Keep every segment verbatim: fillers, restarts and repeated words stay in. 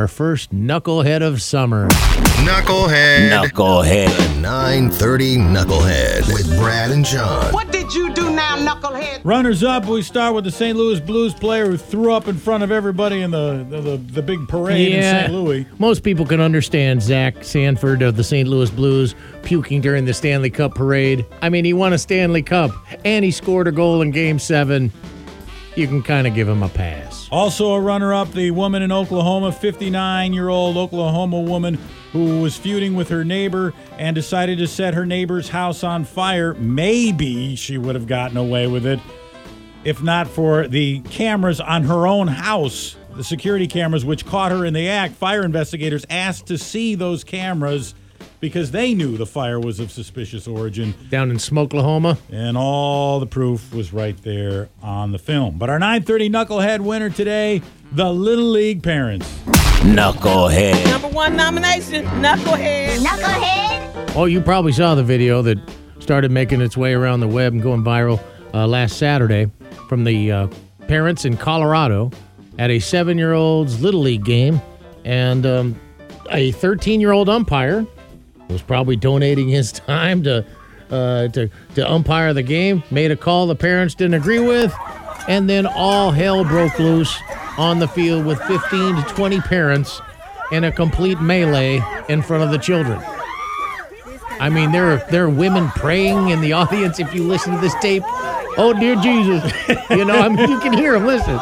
our first Knucklehead of summer. Knucklehead. Knucklehead. The nine thirty Knucklehead with Brad and John. What did you do now, Knucklehead? Runners up, we start with the Saint Louis Blues player who threw up in front of everybody in the the, the, the big parade in Saint Louis. Most people can understand Zach Sanford of the Saint Louis Blues puking during the Stanley Cup parade. I mean, he won a Stanley Cup, and he scored a goal in Game seven. You can kind of give him a pass. Also a runner-up, the woman in Oklahoma, fifty-nine-year-old Oklahoma woman who was feuding with her neighbor and decided to set her neighbor's house on fire. Maybe she would have gotten away with it if not for the cameras on her own house, the security cameras which caught her in the act. Fire investigators asked to see those cameras because they knew the fire was of suspicious origin. Down in Smokelahoma. And all the proof was right there on the film. But our nine thirty Knucklehead winner today, the Little League parents. Knucklehead. Number one nomination, Knucklehead. Knucklehead. Oh, you probably saw the video that started making its way around the web and going viral uh, last Saturday from the uh, parents in Colorado at a seven-year-old's Little League game. And um, a thirteen-year-old umpire was probably donating his time to, uh, to to umpire the game, made a call the parents didn't agree with, and then all hell broke loose on the field with fifteen to twenty parents in a complete melee in front of the children. I mean, there are, there are women praying in the audience if you listen to this tape. Oh, dear Jesus. You know, I mean, you can hear them. Listen.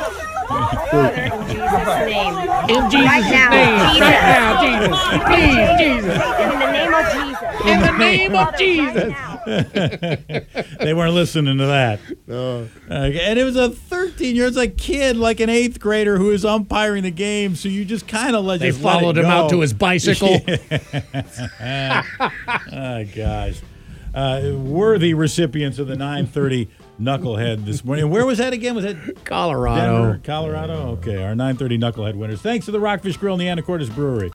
In Jesus' Right now, name. Jesus. Right now, Jesus. Please, Jesus. In the name of Jesus. In the name of Jesus. They weren't listening to that. No. Okay, and it was a thirteen-year-old, it's a kid, like an eighth grader, who was umpiring the game. So you just kind of let They just let followed it him go. out to his bicycle. Oh, gosh. Uh, worthy recipients of the nine thirty Knucklehead this morning. Where was that again? Was that Colorado. Denver, Colorado? Okay, our nine thirty Knucklehead winners. Thanks to the Rockfish Grill and the Anacortes Brewery.